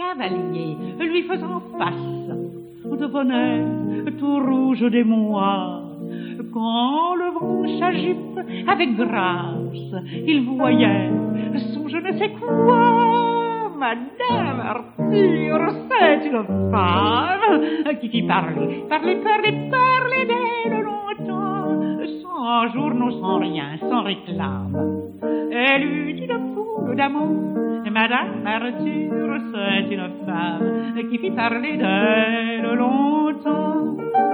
cavalier lui faisant face devenait tout rouge d'émoi. Quand le vent s'agite avec grâce, il voyait son je ne sais quoi. Madame Arthur, c'est une femme qui fit parler d'elle longtemps, sans journaux, sans rien, sans réclame. Elle eut une foule d'amour. Madame Arthur, c'est une femme qui fit parler d'elle longtemps.